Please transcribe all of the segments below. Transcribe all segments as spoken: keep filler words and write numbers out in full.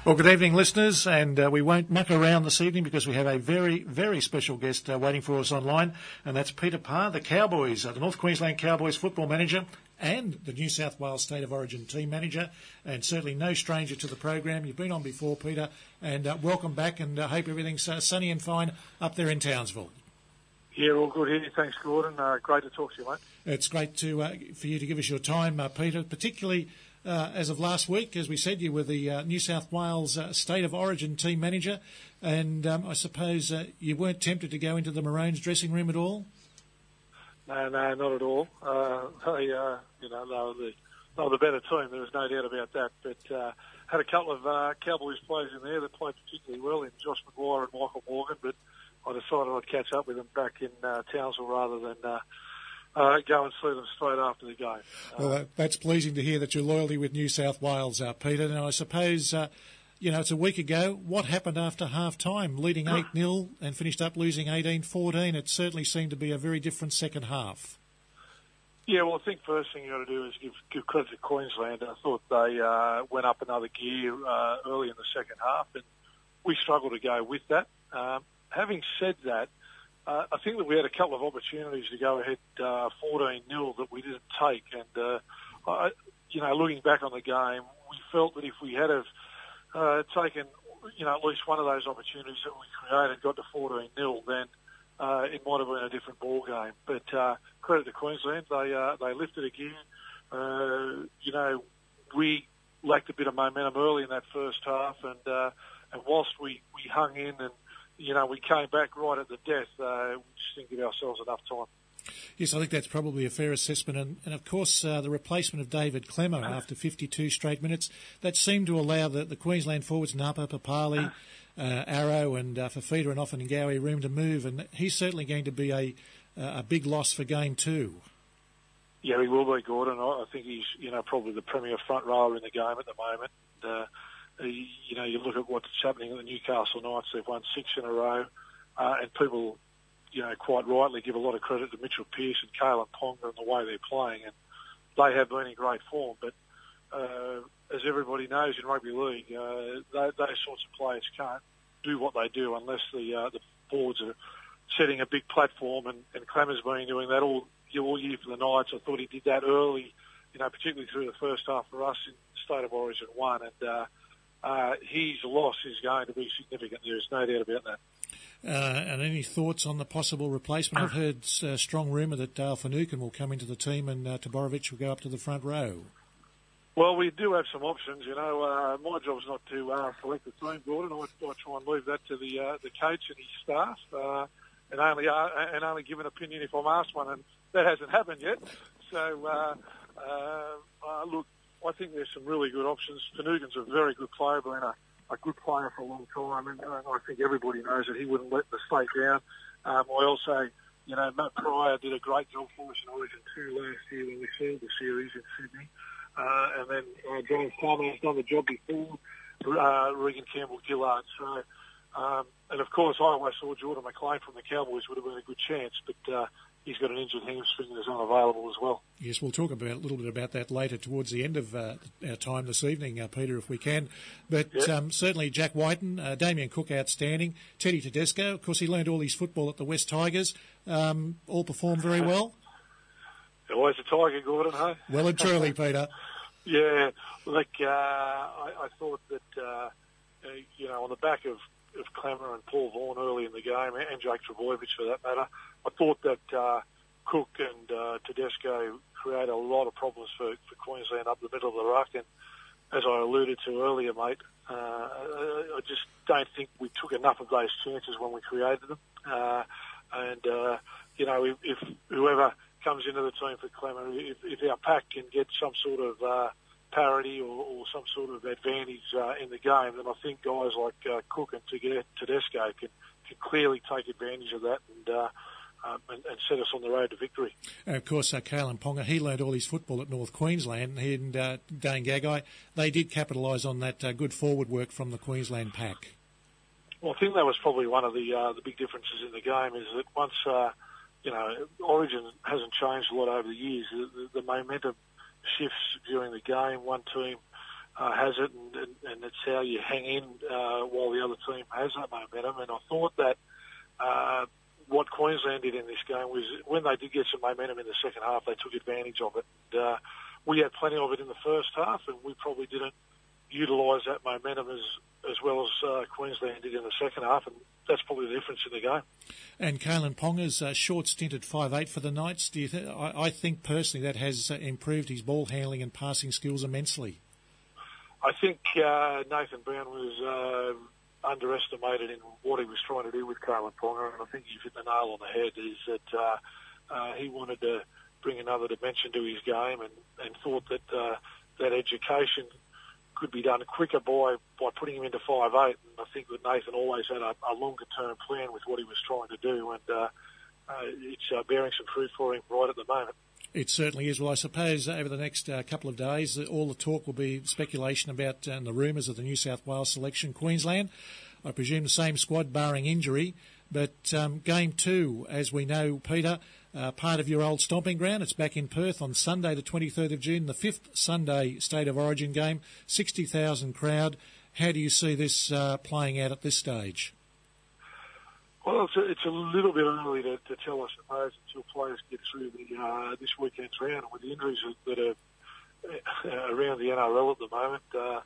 Well, good evening, listeners, and uh, we won't muck around this evening because we have a very, very special guest uh, waiting for us online, and that's Peter Parr, the Cowboys, uh, the North Queensland Cowboys football manager and the New South Wales State of Origin team manager, and certainly no stranger to the program. You've been on before, Peter, and uh, welcome back, and I uh, hope everything's uh, sunny and fine up there in Townsville. Yeah, all good here. Thanks, Gordon. Uh, great to talk to you, mate. It's great to uh, for you to give us your time, uh, Peter, particularly Uh, as of last week. As we said, you were the uh, New South Wales uh, State of Origin team manager, and um, I suppose uh, you weren't tempted to go into the Maroons dressing room at all? No, no, not at all. Uh, they, uh, you know, they were, the, they were the better team. There was no doubt about that. But uh, had a couple of uh, Cowboys players in there that played particularly well in Josh Maguire and Michael Morgan, but I decided I'd catch up with them back in uh, Townsville rather than Uh, Uh, go and see them straight after the game. Well, uh, that's pleasing to hear that you're loyally with New South Wales, uh, Peter. Now, I suppose, uh, you know, it's a week ago. What happened after half-time? Leading eight nil and finished up losing eighteen fourteen. It certainly seemed to be a very different second half. Yeah, well, I think first thing you got to do is give, give credit to Queensland. I thought they uh, went up another gear uh, early in the second half, and we struggled to go with that. Um, having said that, Uh, I think that we had a couple of opportunities to go ahead uh, fourteen nil that we didn't take. And, uh, I, you know, looking back on the game, we felt that if we had have uh, taken, you know, at least one of those opportunities that we created and got to fourteen nil, then uh, it might have been a different ball game. But uh, credit to Queensland, they uh, they lifted again. Uh, you know, we lacked a bit of momentum early in that first half, and uh, and whilst we, we hung in and you know, we came back right at the death. Uh, we just didn't give ourselves enough time. Yes, I think that's probably a fair assessment. And, and of course, uh, the replacement of David Clemmer after fifty-two straight minutes, that seemed to allow the, the Queensland forwards, Napa, Papali, uh, Arrow and uh, Fafita and often Ngowie room to move. And he's certainly going to be a, a big loss for game two. Yeah, he will be, Gordon. I think he's, you know, probably the premier front rower in the game at the moment. Uh, You know, you look at what's happening at the Newcastle Knights. They've won six in a row, uh, and people, you know, quite rightly give a lot of credit to Mitchell Pearce and Kalen Ponga and the way they're playing, and they have been in great form. But uh, as everybody knows in rugby league, uh, they, those sorts of players can't do what they do unless the uh, the boards are setting a big platform, and, and Clemmer's been doing that all, all year for the Knights. I thought he did that early, you know, particularly through the first half for us in State of Origin one, and uh, Uh, his loss is going to be significant. There's no doubt about that. Uh, and any thoughts on the possible replacement? I've heard uh, strong rumour that Dale Finucane will come into the team and uh, Taborovich will go up to the front row. Well, we do have some options. You know, uh, my job's not to uh, select the team, Gordon. I, I try and leave that to the uh, the coach and his staff, uh, and only uh, and only give an opinion if I'm asked one, and that hasn't happened yet. So, uh, uh, uh, look. I think there's some really good options. Finucane's a very good player, been a, a good player for a long time, and, and I think everybody knows that he wouldn't let the state down. Um, I also, you know, Matt Pryor did a great job for us in Origin two last year when we sealed the series in Sydney. Uh, and then uh, James Palmer has done the job before, uh, Regan Campbell-Gillard. So, um, and of course, I always saw Jordan McLean from the Cowboys would have been a good chance, but uh, he's got an injured hamstring that's unavailable as well. Yes, we'll talk about a little bit about that later towards the end of uh, our time this evening, uh, Peter, if we can. But yep. um, certainly Jack Whiten, uh, Damien Cook outstanding, Teddy Tedesco, of course he learned all his football at the West Tigers, um, all performed very well. Always a Tiger, Gordon, hey? Well and truly, Peter. Yeah, like uh, I, I thought that, uh, you know, on the back of, of Clemmer and Paul Vaughan early in the game, and Jake Trbojevic for that matter, I thought that uh, Cook and uh, Tedesco create a lot of problems for, for Queensland up the middle of the ruck. And as I alluded to earlier, mate, uh, I just don't think we took enough of those chances when we created them. Uh, and, uh, you know, if, if whoever comes into the team for Clemmer, if, if our pack can get some sort of uh, parity or, or some sort of advantage uh, in the game, then I think guys like uh, Cook and Tedesco can, can clearly take advantage of that and uh, Um, and, and set us on the road to victory. And of course, uh, Kalen Ponga, he learned all his football at North Queensland. He and uh, Dane Gagai, they did capitalise on that uh, good forward work from the Queensland pack. Well, I think that was probably one of the uh, the big differences in the game is that once, uh, you know, Origin hasn't changed a lot over the years. The, the, the momentum shifts during the game. One team uh, has it, and, and, and it's how you hang in uh, while the other team has that momentum. And I thought that uh, what Queensland did in this game was when they did get some momentum in the second half, they took advantage of it. And, uh, we had plenty of it in the first half, and we probably didn't utilise that momentum as as well as uh, Queensland did in the second half, and that's probably the difference in the game. And Kalyn Ponga's uh, short stint at five eight for the Knights, do you th- I, I think personally that has uh, improved his ball handling and passing skills immensely. I think uh, Nathan Brown was uh, underestimated in what he was trying to do with Kalyn Ponga, and I think you've hit the nail on the head, is that uh, uh, he wanted to bring another dimension to his game, and, and thought that uh, that education could be done quicker by, by putting him into five eight. And I think that Nathan always had a, a longer-term plan with what he was trying to do, and uh, uh, it's uh, bearing some fruit for him right at the moment. It certainly is. Well, I suppose over the next uh, couple of days, all the talk will be speculation about uh, and the rumours of the New South Wales selection. Queensland, I presume the same squad, barring injury. But um, game two, as we know, Peter, uh, part of your old stomping ground. It's back in Perth on Sunday, the twenty-third of June, the fifth Sunday State of Origin game, sixty thousand crowd. How do you see this uh, playing out at this stage? Well, it's a, it's a little bit early to, to tell, I suppose, until players get through the uh, this weekend's round. And with the injuries that are uh, around the N R L at the moment, uh, uh,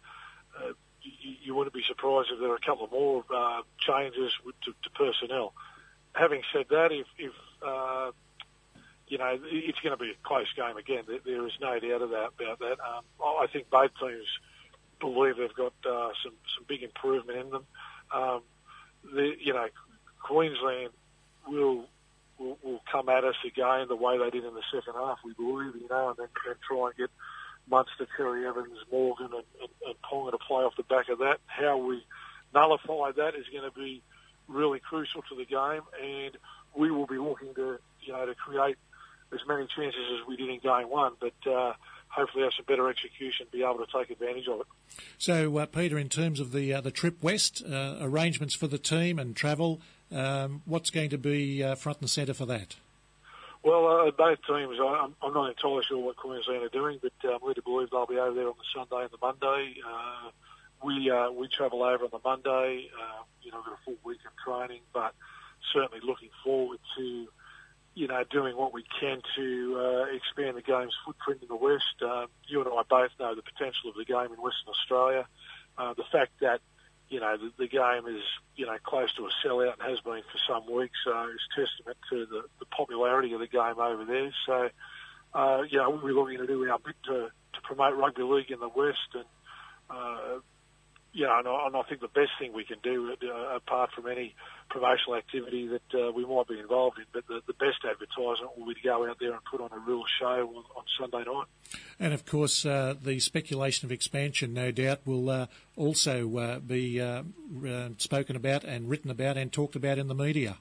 you, you wouldn't be surprised if there are a couple of more uh, changes to, to personnel. Having said that, if, if uh, you know, it's going to be a close game again. There, there is no doubt about, about that. Um, I think both teams believe they've got uh, some some big improvement in them. Um, the, you know, Queensland will, will will come at us again the way they did in the second half, we believe, you know, and then and try and get Munster, Terry Evans, Morgan, and, and, and Ponga to play off the back of that. How we nullify that is going to be really crucial to the game, and we will be looking to, you know, to create as many chances as we did in game one, but uh, hopefully have some better execution, be able to take advantage of it. So, uh, Peter, in terms of the uh, the trip west, uh, arrangements for the team and travel, um, what's going to be uh, front and centre for that? Well, uh, both teams, I'm, I'm not entirely sure what Queensland are doing, but uh, I'm led to believe they'll be over there on the Sunday and the Monday. Uh, we uh, we travel over on the Monday. Uh, you know, we've got a full week of training, but certainly looking forward to, you know, doing what we can to uh, expand the game's footprint in the West. Uh, you and I both know the potential of the game in Western Australia. Uh, the fact that, you know, the, the game is, you know, close to a sellout and has been for some weeks, uh, is testament to the, the popularity of the game over there. So, uh, you know, we're looking to do our bit to, to promote rugby league in the West, and, uh, you know, and I, and I think the best thing we can do, uh, apart from any promotional activity that uh, we might be involved in, but the, the best advertisement will be to go out there and put on a real show on, on Sunday night. And, of course, uh, the speculation of expansion, no doubt, will uh, also uh, be uh, uh, spoken about and written about and talked about in the media.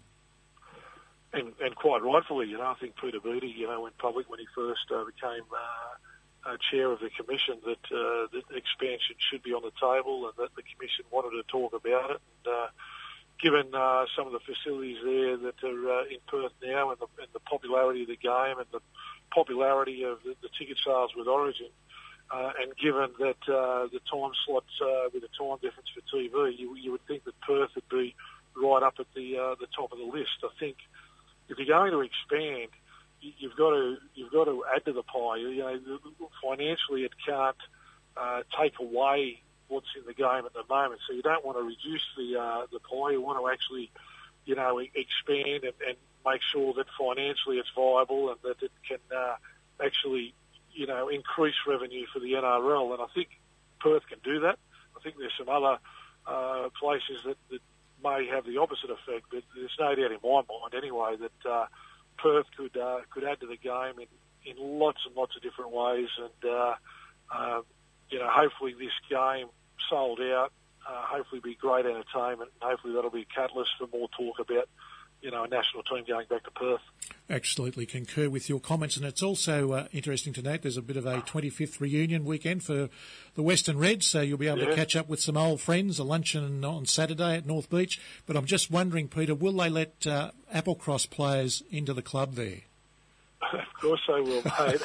And, and quite rightfully, you know, I think Peter Beattie, you know, went public when he first uh, became uh, uh, chair of the commission that, uh, that expansion should be on the table, and that the commission wanted to talk about it. And, uh, given uh, some of the facilities there that are uh, in Perth now, and the, and the popularity of the game, and the popularity of the, the ticket sales with Origin, uh, and given that uh, the time slots uh, with the time difference for T V, you, you would think that Perth would be right up at the uh, the top of the list. I think if you're going to expand, you, you've got to you've got to add to the pie. You know, financially, it can't uh, take away what's in the game at the moment. So you don't want to reduce the uh, the pie. You want to actually, you know, expand and, and make sure that financially it's viable and that it can uh, actually, you know, increase revenue for the N R L. And I think Perth can do that. I think there's some other uh, places that, that may have the opposite effect, but there's no doubt in my mind anyway that uh, Perth could uh, could add to the game in, in lots and lots of different ways. And, uh, uh, you know, hopefully this game sold out, uh, hopefully be great entertainment, and hopefully that'll be a catalyst for more talk about, you know, a national team going back to Perth. Absolutely concur with your comments, and it's also uh, interesting to note there's a bit of a twenty-fifth reunion weekend for the Western Reds, so you'll be able yeah. to catch up with some old friends, a luncheon on Saturday at North Beach. But I'm just wondering, Peter, will they let uh, Applecross players into the club there? Of course they will, mate.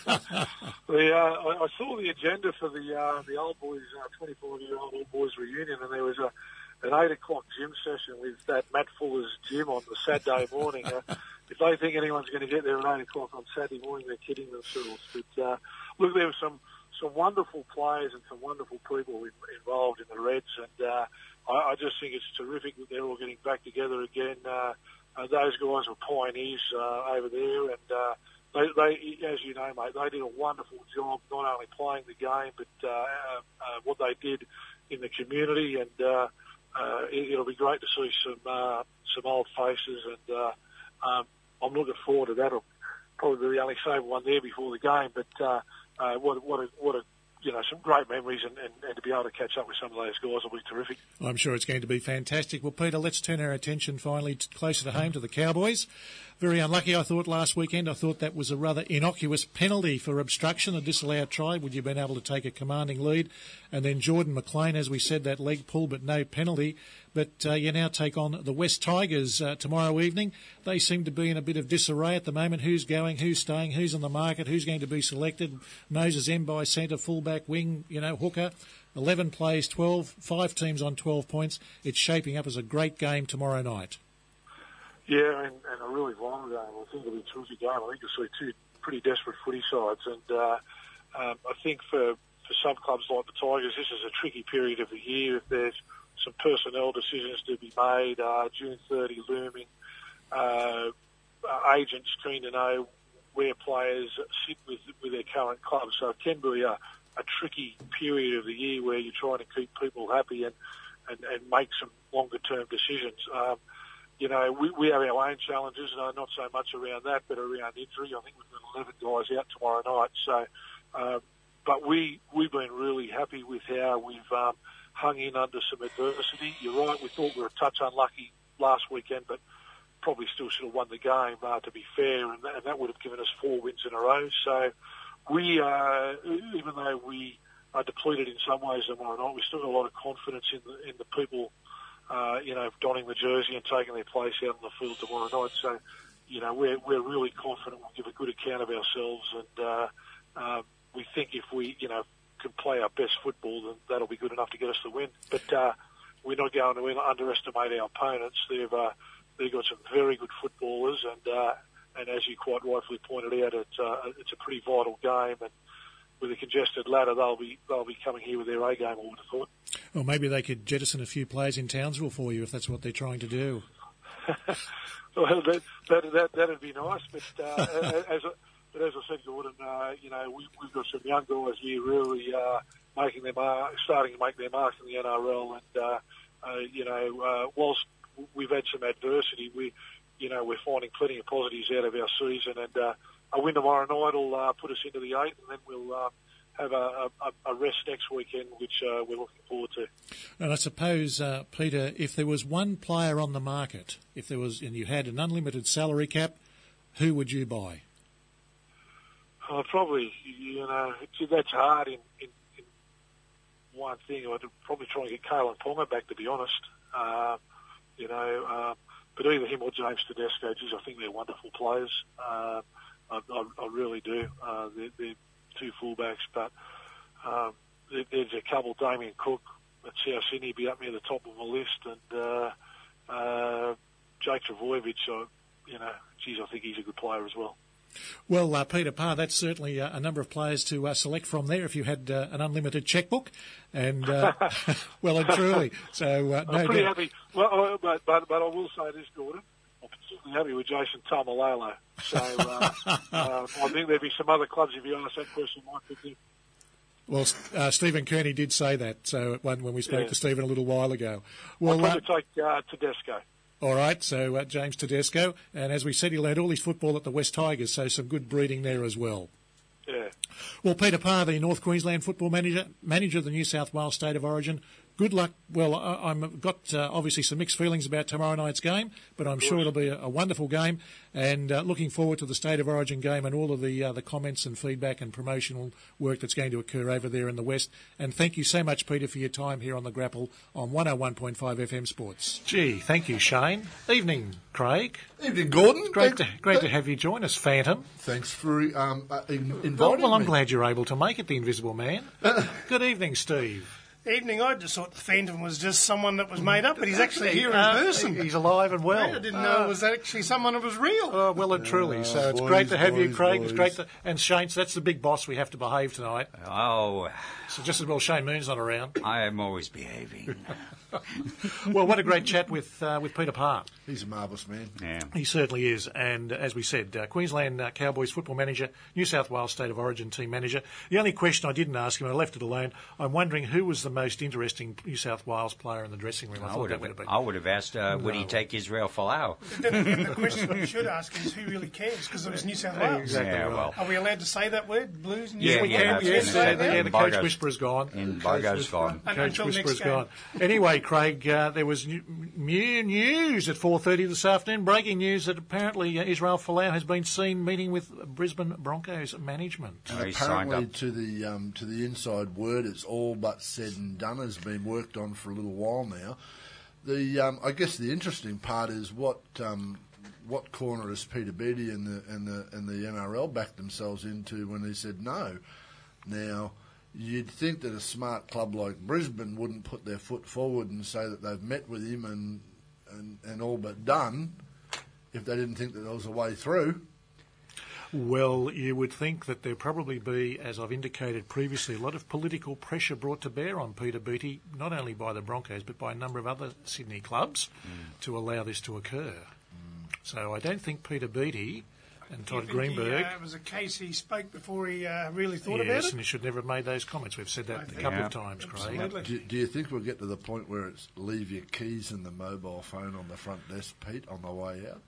the, uh, I, I saw the agenda for the uh, the old boys, uh, twenty-five-year-old old boys reunion, and there was a an eight o'clock gym session with that Matt Fuller's gym on the Saturday morning. Uh, if they think anyone's going to get there at eight o'clock on Saturday morning, they're kidding themselves. But uh, look, there were some some wonderful players and some wonderful people in, involved in the Reds, and uh, I, I just think it's terrific that they're all getting back together again. Uh, Uh, those guys were pioneers uh, over there, and uh, they, they, as you know, mate, they did a wonderful job not only playing the game, but uh, uh, what they did in the community. And uh, uh, it, it'll be great to see some uh, some old faces, and uh, um, I'm looking forward to that. I'll probably be the only Sabre one there before the game, but uh, uh, what what a, what a you know, some great memories, and, and, and to be able to catch up with some of those guys will be terrific. I'm sure it's going to be fantastic. Well, Peter, let's turn our attention finally to, closer to home to the Cowboys. Very unlucky, I thought, last weekend. I thought that was a rather innocuous penalty for obstruction, a disallowed try. Would you have been able to take a commanding lead? And then Jordan McLean, as we said, that leg pull, but no penalty. But uh, you now take on the West Tigers uh, tomorrow evening. They seem to be in a bit of disarray at the moment. Who's going, who's staying, who's on the market, who's going to be selected? Moses Mbai, centre, fullback, wing, you know, hooker. eleven plays, twelve, five teams on twelve points. It's shaping up as a great game tomorrow night. Yeah, and, and a really violent game. I think it'll be a terrific game. I think you'll see two pretty desperate footy sides. And uh, um, I think for, for some clubs like the Tigers, this is a tricky period of the year. If there's some personnel decisions to be made, uh, June thirtieth looming, uh, agents keen to know where players sit with, with their current clubs. So it can be a, a tricky period of the year where you're trying to keep people happy and, and, and make some longer-term decisions. Um, You know, we, we have our own challenges, uh, not so much around that, but around injury. I think we've got eleven guys out tomorrow night. So, um, but we, we've been really happy with how we've um, hung in under some adversity. You're right, we thought we were a touch unlucky last weekend, but probably still should have won the game, uh, to be fair, and that, and that would have given us four wins in a row. So we, uh, even though we are depleted in some ways tomorrow night, we still got a lot of confidence in the, in the people Uh, you know, donning the jersey and taking their place out on the field tomorrow night. So, you know, we're we're really confident we'll give a good account of ourselves, and uh, uh, we think if we, you know, can play our best football, then that'll be good enough to get us the win. But uh, we're not going to underestimate our opponents. They've uh, they've got some very good footballers, and uh, and as you quite rightfully pointed out, it's uh, it's a pretty vital game, and with a congested ladder, they'll be they'll be coming here with their A game, I would have thought. Or maybe they could jettison a few players in Townsville for you if that's what they're trying to do. Well, that, that, that, that'd be nice. But, uh, as, but as I said, Gordon, uh, you know, we, we've got some young guys here really uh, making their mark, starting to make their marks in the N R L. And, uh, uh, you know, uh, whilst we've had some adversity, we, you know, we're finding plenty of positives out of our season. And uh, a win tomorrow night will uh, put us into the eight, and then we'll uh, have a, a, a rest next weekend, which uh, we're looking forward to. And I suppose, uh, Peter, if there was one player on the market, if there was, and you had an unlimited salary cap, who would you buy? Uh, probably, you know, that's hard in, in, in one thing. I'd probably try and get Kalen Ponga back, to be honest. Uh, you know, uh, but either him or James Tedesco, geez, I think they're wonderful players. Uh, I, I, I really do. Uh, they're, they're two fullbacks, but um, there, there's a couple. Damien Cook at South Sydney be up near the top of my list, and uh, uh, Jake Travojevic. Uh, you know, geez, I think he's a good player as well. Well, uh, Peter Parr, that's certainly uh, a number of players to uh, select from there if you had uh, an unlimited checkbook, and uh, well and truly. So uh, no I'm pretty doubt. happy. Well, uh, but, but but I will say this, Gordon. I'm particularly happy with Jason Taumalolo. So uh, uh, I think there'd be some other clubs, if you ask that question, might pick him. Well, uh, Stephen Kearney did say that so when, when we spoke yeah. to Stephen a little while ago. Well, I'll probably uh, take uh, Tedesco. All right, so uh, James Tedesco, and as we said, he learned all his football at the West Tigers, so some good breeding there as well. Yeah. Well, Peter Parr, the North Queensland football manager, manager of the New South Wales State of Origin, Good luck. Well, I, I've got uh, obviously some mixed feelings about tomorrow night's game, but I'm sure it'll be a, a wonderful game, and uh, looking forward to the State of Origin game and all of the uh, the comments and feedback and promotional work that's going to occur over there in the West. And thank you so much, Peter, for your time here on The Grapple on one oh one point five F M Sports. Gee, thank you, Shane. Evening, Craig. Evening, Gordon. Great, Thanks, to, great to have you join us, Phantom. Thanks for um, uh, in, inviting Well, well I'm me. glad you're able to make it, the Invisible Man. Good evening, Steve. Evening, I just thought the Phantom was just someone that was made up, but he's actually here in Uh, person. He's alive and well. I didn't know it was actually someone that was real. Uh, well and truly. So it's boys, great to have you, boys, Craig. It's boys. great to, and Shane. So that's the big boss. We have to behave tonight. Oh, So just as well Shane Moon's not around. I am always behaving. Well, what a great chat with uh, with Peter Parr. He's a marvellous man. Yeah. He certainly is. And as we said, uh, Queensland uh, Cowboys football manager, New South Wales State of Origin team manager. The only question I didn't ask him, I left it alone. I'm wondering who was the most interesting New South Wales player in the dressing room. I, I thought would that have, would have been. I would have asked, uh, would he No. take Israel Folau? The question you should ask is who really cares, because it was New South Wales. Exactly Yeah, right. well, Are we allowed to say that word, Blues? New Yeah, South yeah, Wales? that's Yes, gonna uh, say the, that. yeah, the Bargo's- coach whisperer's gone. in Bargo's gone. And Coach until next Whisperer's game. gone. Anyway, Craig, uh, there was new, new news at four thirty this afternoon. Breaking news that apparently uh, Israel Folau has been seen meeting with Brisbane Broncos management. Oh, he signed Apparently, up. to the um, to the inside word, it's all but said and done. Has been worked on for a little while now. The um, I guess the interesting part is what um, what corner has Peter Beattie and the and the and the N R L backed themselves into when they said no. Now, you'd think that a smart club like Brisbane wouldn't put their foot forward and say that they've met with him and and, and all but done if they didn't think that there was a way through. Well, you would think that there'd probably be, as I've indicated previously, a lot of political pressure brought to bear on Peter Beattie, not only by the Broncos but by a number of other Sydney clubs, mm. to allow this to occur. Mm. So I don't think Peter Beattie and Do you Todd think Greenberg... He, uh, it was a case he spoke before he uh, really thought yes, about it? and he should never have made those comments. We've said that I a think- couple Yeah. of times, Craig. Absolutely. Do, do you think we'll get to the point where it's leave your keys and the mobile phone on the front desk, Pete, on the way out?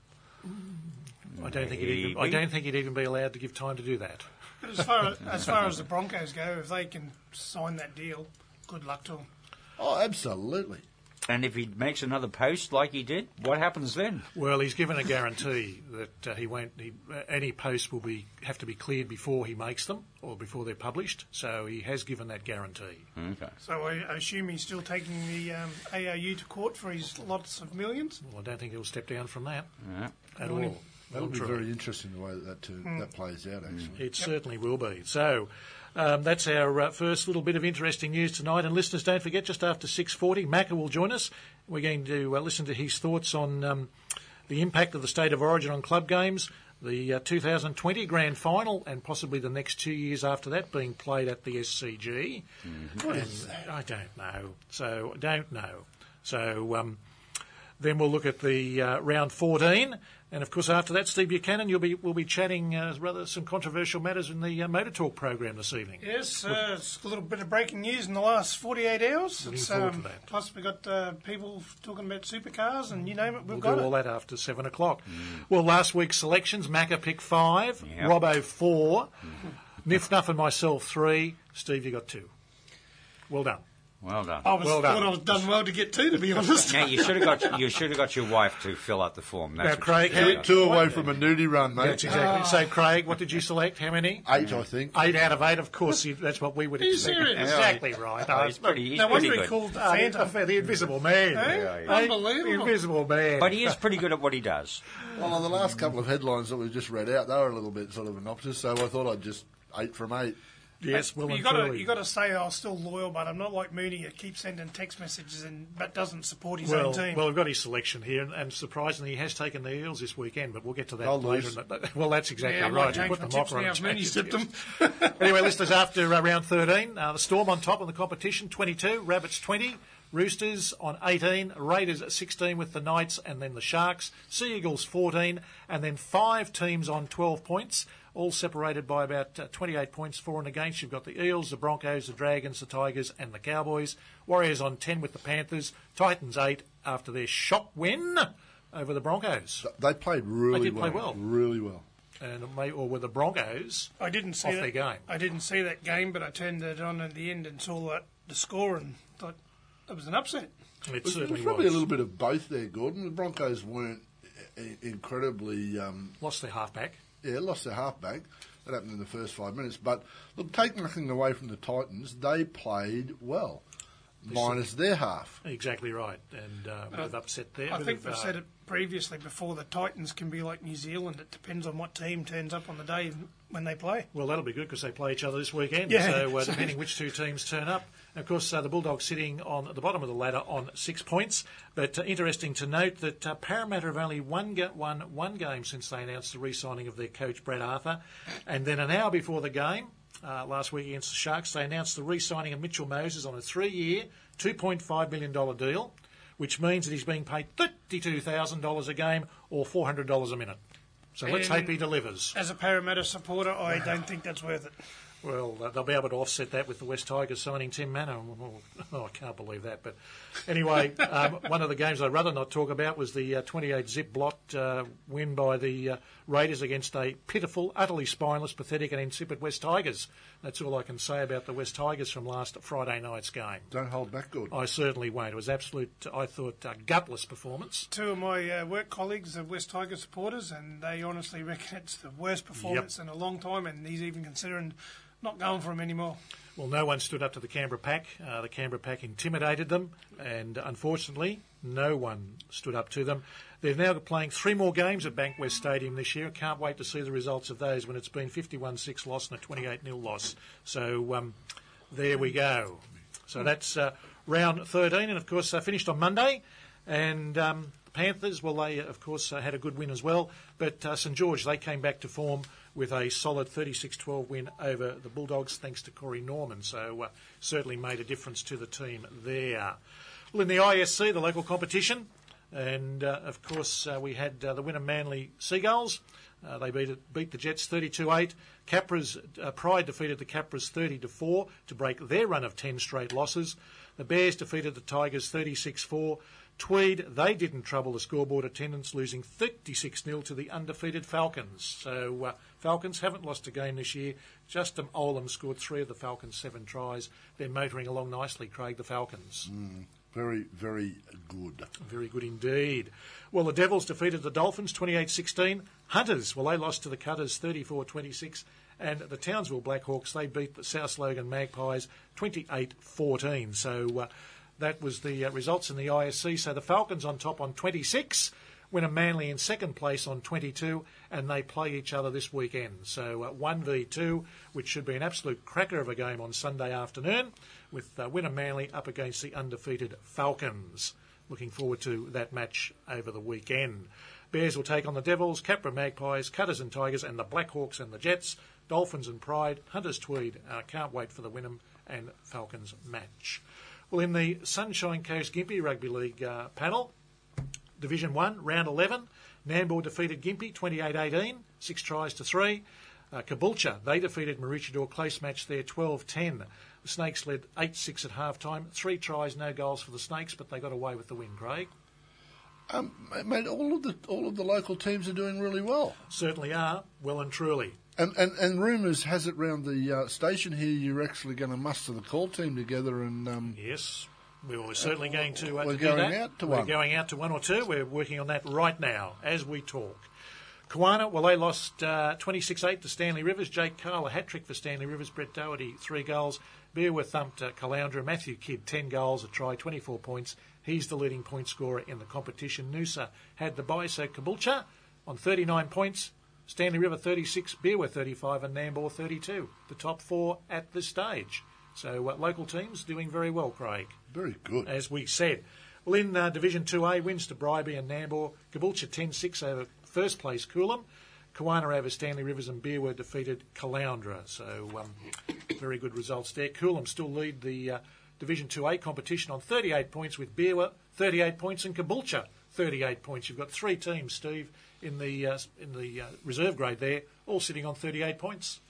I don't think he'd even, I Maybe. don't think he'd even be allowed to give time to do that. But as far as, as far as the Broncos go, if they can sign that deal, good luck to them. Oh, absolutely. And if he makes another post like he did, what happens then? Well, he's given a guarantee that uh, he won't. He, uh, any posts will be have to be cleared before he makes them or before they're published. So he has given that guarantee. Okay. So I, I assume he's still taking the um, A R U to court for his lots of millions? Well, I don't think he'll step down from that Yeah. at Really? all. That'll Not be true. very interesting the way that that, turn, that plays out, actually. It certainly will be. So um, that's our uh, first little bit of interesting news tonight. And listeners, don't forget, just after six forty, Macca will join us. We're going to uh, listen to his thoughts on um, the impact of the State of Origin on club games, the uh, two thousand twenty Grand Final, and possibly the next two years after that being played at the S C G. Mm-hmm. What And is that? I don't know. So I don't know. So um, then we'll look at the uh, round fourteen. And, of course, after that, Steve Buchanan, you'll be, we'll be chatting uh, rather some controversial matters in the uh, Motor Talk program this evening. Yes, uh, it's a little bit of breaking news in the last forty-eight hours. Looking It's, forward to that. Plus, we've got uh, people talking about supercars and you name it, we've We'll got do it. all that after seven o'clock. Well, last week's selections, Macca picked five, Yep. Robbo four, Niff Nuff and myself three. Steve, you got two. Well done. Well done. I was, Well done. thought I was done well to get two, to be honest. Now you should have got you should have got your wife to fill out the form. That's Now, what Craig, you should how- have Two, done. two away from a nudie run, mate. That's exactly. So, Craig, what did you select? How many? Eight, I think. Eight out of eight, of course. You, that's what we would you expect. serious? Exactly right. Oh, he's pretty, he's No wonder pretty he good. called the Uh, Phantom. the, the Invisible Man. Eh? Yeah, yeah. Hey, Unbelievable. The Invisible Man. But he is pretty good at what he does. Well, on the last couple of headlines that we just read out, they were a little bit sort of obnoxious, so I thought I'd just eight from eight. Yes, well you and got to truly. you got to say I was still loyal, but I'm not like Mooney who keeps sending text messages and but doesn't support his Well, own team. well, we've got his selection here, and, and surprisingly, he has taken the Eels this weekend, but we'll get to that They'll later. lose. in the- Well, that's exactly yeah, I might right. You change put my the tips mocker on now and if Mooney's change tipped it, them. Anyway, listeners, after uh, round thirteen, uh, the Storm on top in the competition, twenty-two, Rabbits twenty, Roosters on eighteen, Raiders at sixteen with the Knights, and then the Sharks, Sea Eagles fourteen, and then five teams on twelve points, all separated by about uh, twenty-eight points for and against. You've got the Eels, the Broncos, the Dragons, the Tigers, and the Cowboys. Warriors on ten with the Panthers, Titans eight after their shock win over the Broncos. They played really They did well. play well. Really well. And it may, or were the Broncos I didn't see off that their game. I didn't see that game, but I turned it on at the end and saw that the score and thought it was an upset. It It was, it certainly was probably was. a little bit of both there, Gordon. The Broncos weren't i- incredibly, um, Lost their halfback. yeah, lost their halfback. That happened in the first five minutes. But look, take nothing away from the Titans. They played well, minus their half. Exactly right. And uh, a bit of upset there. I bit think of, we've uh, said it previously before, the Titans can be like New Zealand. It depends on what team turns up on the day when they play. Well, that'll be good because they play each other this weekend. Yeah. So uh, depending which two teams turn up. And of course, uh, the Bulldogs sitting on the bottom of the ladder on six points. But uh, interesting to note that uh, Parramatta have only won, ga- won one game since they announced the re-signing of their coach, Brad Arthur. And then an hour before the game, uh, last week against the Sharks, they announced the re-signing of Mitchell Moses on a three-year, two point five million dollars deal, which means that he's being paid thirty-two thousand dollars a game or four hundred dollars a minute. So let's And hope he delivers. As a Parramatta supporter, I don't think that's worth it. Well, uh, they'll be able to offset that with the West Tigers signing Tim Manor. Oh, I can't believe that. But anyway, um, one of the games I'd rather not talk about was the uh, twenty-eight zip blot uh, win by the uh, Raiders against a pitiful, utterly spineless, pathetic and insipid West Tigers. That's all I can say about the West Tigers from last Friday night's game. Don't hold back, Gordon. I certainly won't. It was absolute, I thought, uh, gutless performance. Two of my uh, work colleagues are West Tiger supporters, and they honestly reckon it's the worst performance Yep. in a long time, and he's even considering not going for him anymore. Well, no one stood up to the Canberra Pack. Uh, the Canberra Pack intimidated them, and unfortunately, no one stood up to them. They're now playing three more games at Bankwest Stadium this year. Can't wait to see the results of those when it's been fifty-one six loss and a twenty-eight nil loss. So um, there we go. So that's uh, round thirteen, and of course uh, finished on Monday. And um, the Panthers, well, they of course uh, had a good win as well. But uh, St George, they came back to form with a solid thirty-six twelve win over the Bulldogs, thanks to Corey Norman. So uh, certainly made a difference to the team there. Well, in the I S C, the local competition, and uh, of course uh, we had uh, the winner Manly Seagulls. Uh, they beat, it, beat the Jets thirty-two eight. Capras, uh, Pride defeated the Capras thirty to four to break their run of ten straight losses. The Bears defeated the Tigers thirty-six four. Tweed, they didn't trouble the scoreboard attendance, losing thirty-six nil to the undefeated Falcons. So uh, Falcons haven't lost a game this year. Justin Olam scored three of the Falcons' seven tries. They're motoring along nicely, Craig, the Falcons. Mm, very, very good. Very good indeed. Well, the Devils defeated the Dolphins twenty-eight sixteen. Hunters, well, they lost to the Cutters thirty-four twenty-six. And the Townsville Blackhawks, they beat the South Logan Magpies twenty-eight fourteen. So uh, that was the uh, results in the I S C. So the Falcons on top on twenty-six, win a Manly in second place on twenty-two, and they play each other this weekend. So uh, one v two, which should be an absolute cracker of a game on Sunday afternoon, with uh, Winner Manly up against the undefeated Falcons. Looking forward to that match over the weekend. Bears will take on the Devils, Capra Magpies, Cutters and Tigers, and the Blackhawks and the Jets. Dolphins and Pride, Hunters Tweed. Uh, can't wait for the Wynnum and Falcons match. Well, in the Sunshine Coast Gympie Rugby League uh, panel, Division one, Round eleven, Nambour defeated Gympie twenty-eight eighteen, six tries to three. Uh, Caboolture, they defeated Maroochydore, close match there, twelve ten. The Snakes led eight six at half-time, three tries, no goals for the Snakes, but they got away with the win, Craig. Um, mate, all of the all of the local teams are doing really well. Certainly are, well and truly. And and, and rumours has it round the uh, station here you're actually going to muster the call team together and um, Yes, we were certainly going to, uh, we're to do going that. out to we're one. going out to one or two. We're working on that right now as we talk. Kiwana, well, they lost uh, twenty-six eight to Stanley Rivers. Jake Carl, a hat-trick for Stanley Rivers. Brett Doherty, three goals. Beerwith thumped uh, Caloundra. Matthew Kidd, ten goals, a try, twenty-four points. He's the leading point scorer in the competition. Noosa had the bye, so Caboolture on thirty-nine points. Stanley River thirty-six, Beerwith thirty-five, and Nambour thirty-two. The top four at this stage. So uh, local teams doing very well, Craig. very good. As we said. Well, in uh, Division two A, wins to Bribie and Nambour. Caboolture ten six over first place Coolum. Kiwana over Stanley Rivers and Beerwith defeated Caloundra. So um, very good results there. Coolum still lead the uh, Division two A competition on thirty-eight points with Beerwith, thirty-eight points, and Caboolture, thirty-eight points. You've got three teams, Steve, in the uh, in the uh, reserve grade there, all sitting on thirty-eight points.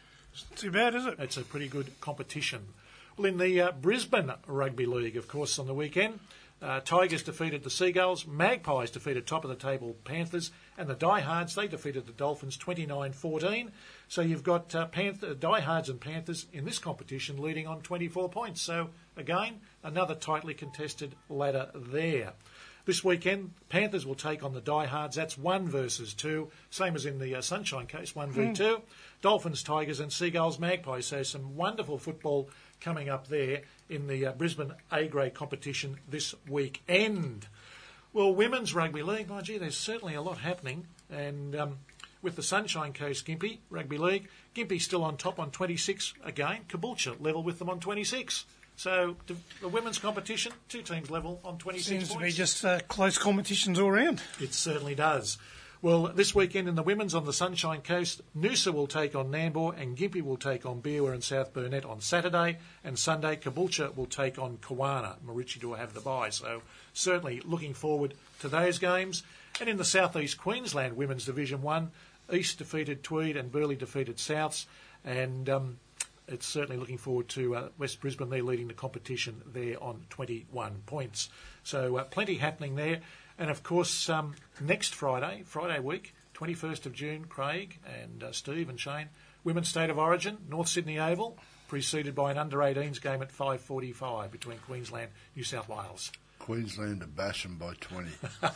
Too bad, is it? It's a pretty good competition. Well, in the uh, Brisbane Rugby League, of course, on the weekend, uh, Tigers defeated the Seagulls, Magpies defeated top-of-the-table Panthers, and the Diehards, they defeated the Dolphins twenty-nine fourteen. So you've got uh, Panther, Diehards and Panthers in this competition leading on twenty-four points. So Again, another tightly contested ladder there. This weekend, Panthers will take on the Diehards. That's one versus two, same as in the uh, Sunshine Coast, one v two. Dolphins, Tigers and Seagulls, Magpies. So some wonderful football coming up there in the uh, Brisbane A-grade competition this weekend. Well, women's rugby league, my gee, there's certainly a lot happening. And um, with the Sunshine Coast Gympie Rugby League, Gympie still on top on twenty-six again. Caboolture level with them on twenty-six. So the, the women's competition, two teams level on twenty-six Seems points. to be just uh, close competitions all round. It certainly does. Well, this weekend in the women's on the Sunshine Coast, Noosa will take on Nambour and Gympie will take on Beerwah and South Burnett on Saturday. And Sunday, Caboolture will take on Kawana. Maroochydore have the bye. So certainly looking forward to those games. And in the South East Queensland Women's Division one, East defeated Tweed and Burleigh defeated Souths. And um, it's certainly looking forward to uh, West Brisbane. They're leading the competition there on twenty-one points. So uh, plenty happening there. And, of course, um, next Friday, Friday week, twenty-first of June, Craig and uh, Steve and Shane, Women's State of Origin, North Sydney Oval, preceded by an under eighteens game at five forty-five between Queensland and New South Wales. Queensland to bash them by twenty.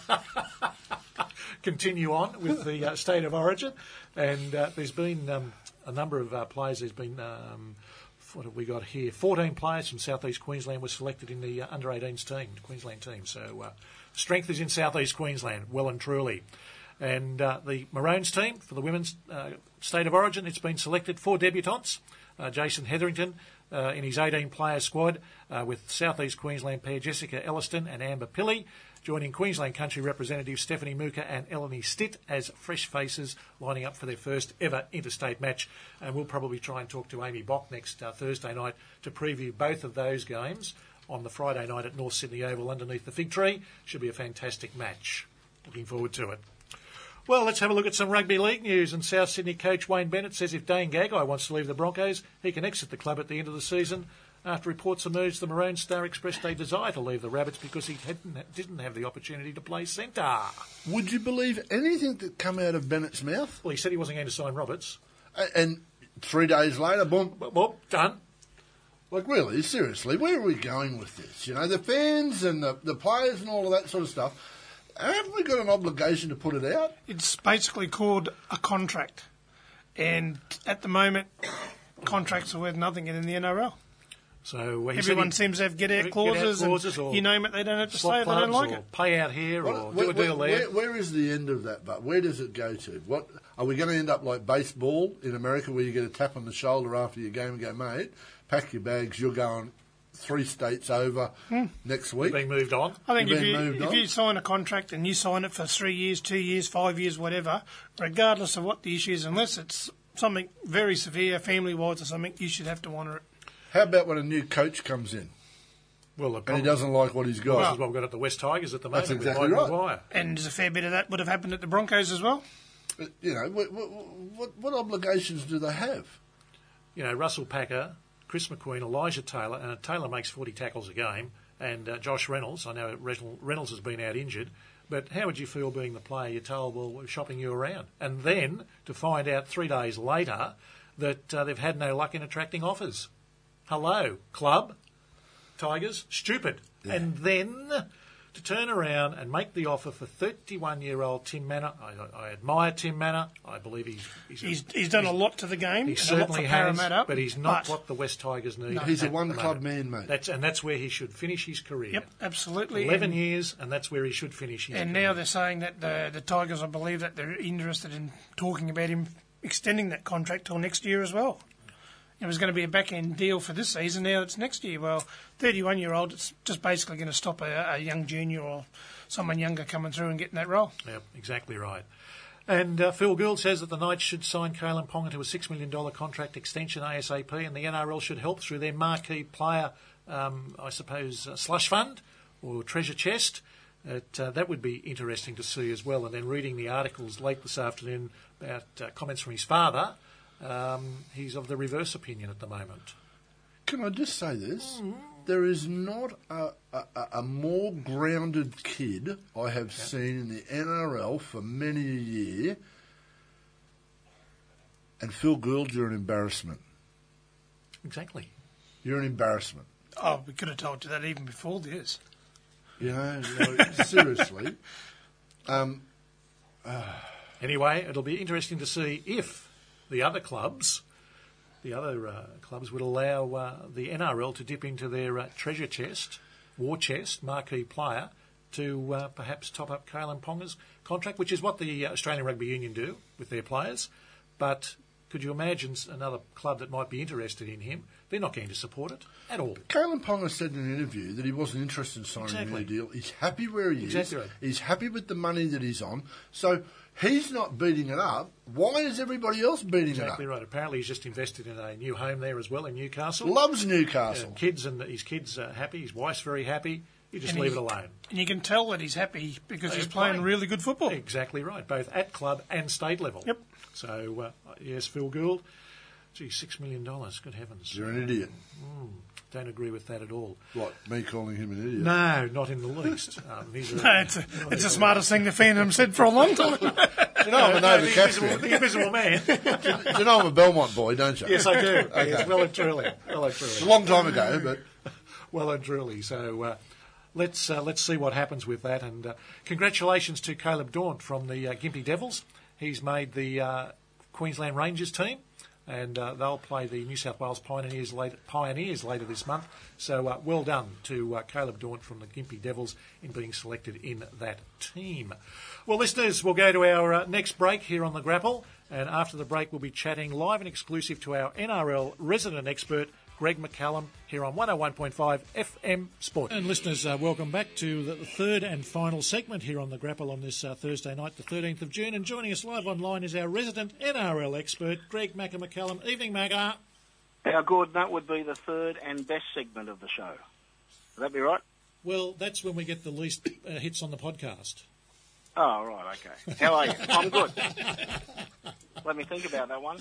Continue on with the uh, State of Origin. And uh, there's been um, a number of uh, players. There's been... Um, What have we got here? fourteen players from South East Queensland were selected in the uh, under eighteens team, Queensland team. So uh, strength is in South East Queensland, well and truly. And uh, the Maroons team for the women's uh, State of Origin, it's been selected four debutants. Uh, Jason Hetherington uh, in his eighteen-player squad uh, with South East Queensland pair Jessica Elliston and Amber Pilley, joining Queensland country representatives Stephanie Mooka and Eleni Stitt as fresh faces lining up for their first ever interstate match. And we'll probably try and talk to Amy Bock next uh, Thursday night to preview both of those games on the Friday night at North Sydney Oval underneath the fig tree. Should be a fantastic match. Looking forward to it. Well, let's have a look at some rugby league news. And South Sydney coach Wayne Bennett says if Dane Gagai wants to leave the Broncos, he can exit the club at the end of the season. After reports emerged, the Maroon Star expressed a desire to leave the Rabbits because he hadn't, didn't have the opportunity to play centre. Would you believe anything that come out of Bennett's mouth? Well, he said he wasn't going to sign Roberts. A- And three days later, boom. Well, done. Like, really, seriously, where are we going with this? You know, the fans and the, the players and all of that sort of stuff, haven't we got an obligation to put it out? It's basically called a contract. And at the moment, contracts are worth nothing in the N R L. So uh, he Everyone said seems to have get-out get-out clauses, clauses and or you name it, they don't have to slot say it, they don't clubs like or it. pay out here or What- do a where, deal where, there. where, where is the end of that, but where does it go to? What are we going to end up like baseball in America where you get a tap on the shoulder after your game and go, mate, pack your bags, you're going three states over next week? Being moved on. I think You've if been you, moved if on? you sign a contract and you sign it for three years, two years, five years, whatever, regardless of what the issue is, unless it's something very severe, family-wise or something, you should have to honour it. How about when a new coach comes in Well, the and he problem- doesn't like what he's got? This is what we've got at the West Tigers at the moment. That's with exactly Mike right. Maguire. And there's a fair bit of that would have happened at the Broncos as well. You know, what, what, what, what obligations do they have? You know, Russell Packer, Chris McQueen, Elijah Taylor, and Taylor makes forty tackles a game, and uh, Josh Reynolds. I know Reynolds has been out injured, but how would you feel being the player you're told, well, we're shopping you around? And then to find out three days later that uh, they've had no luck in attracting offers. Hello, club, Tigers, stupid. Yeah. And then to turn around and make the offer for thirty-one-year-old Tim Manor. I, I admire Tim Manor. I believe he's... He's, He's, he's done a lot to the game, He and a lot for certainly has, Parramatta, but he's not but- what the West Tigers need. No. He's a at the one-club moment. man, mate. That's, and that's where he should finish his career. Yep, absolutely. eleven and, years, and that's where he should finish his and career. now they're saying that the, the Tigers, I believe, that they're interested in talking about him extending that contract till next year as well. It was going to be a back-end deal for this season, now it's next year. Well, thirty-one-year-old, it's just basically going to stop a, a young junior or someone younger coming through and getting that role. Yep, exactly right. And uh, Phil Gould says that the Knights should sign Kalen Ponga to a six million dollars contract extension ASAP, and the N R L should help through their marquee player, um, I suppose, uh, slush fund or treasure chest. It, uh, that would be interesting to see as well. And then reading the articles late this afternoon about uh, comments from his father, um, he's of the reverse opinion at the moment. Can I just say this? There is not a, a, a more grounded kid I have seen in the N R L for many a year. And Phil Gould, you're an embarrassment. Exactly. You're an embarrassment. Oh, we could have told you that even before this. You know, no, seriously. Um, Anyway, it'll be interesting to see if the other clubs, the other uh, clubs would allow uh, the N R L to dip into their uh, treasure chest, war chest, marquee player, to uh, perhaps top up Kalen Ponga's contract, which is what the Australian Rugby Union do with their players. But could you imagine another club that might be interested in him? They're not going to support it at all. Kalen Ponga said in an interview that he wasn't interested in signing Exactly. a new deal. He's happy where he Exactly is. right. He's happy with the money that he's on. So he's not beating it up. Why is everybody else beating Exactly it up? right. Apparently he's just invested in a new home there as well in Newcastle. Loves Newcastle. And kids and his kids are happy. His wife's very happy. You just And leave he- it alone. And you can tell that he's happy because He's he's playing playing. really good football. Exactly right, both at club and state level. Yep. So, uh, yes, Phil Gould, gee, six million dollars, good heavens. You're an idiot. Don't agree with that at all. What, me calling him an idiot? No, not in the least. Um, he's a, No, it's, a, it's the smartest thing the fandom said for a long time. Do you know I'm a No, Nova the, invisible, Castrian? the invisible man. Do you know I'm a Belmont boy, don't you? Yes, I do. Yes, well and truly. Well and It's a truly. long time ago, but Well and truly. So uh, let's uh, let's see what happens with that. And uh, congratulations to Caleb Daunt from the uh, Gympie Devils. He's made the uh, Queensland Rangers team, and uh, they'll play the New South Wales Pioneers later, Pioneers later this month. So uh, well done to uh, Caleb Daunt from the Gympie Devils in being selected in that team. Well, listeners, we'll go to our uh, next break here on The Grapple, and after the break we'll be chatting live and exclusive to our N R L resident expert, Greg McCallum, here on one oh one point five F M Sport. And listeners, uh, welcome back to the third and final segment here on The Grapple on this uh, Thursday night, the thirteenth of June. And joining us live online is our resident N R L expert, Greg Macca McCallum. Evening, Macca. How good that would be the third and best segment of the show. Would that be right? Well, that's when we get the least uh, hits on the podcast. Oh, right, okay. How are you? I'm good. Let me think about that one.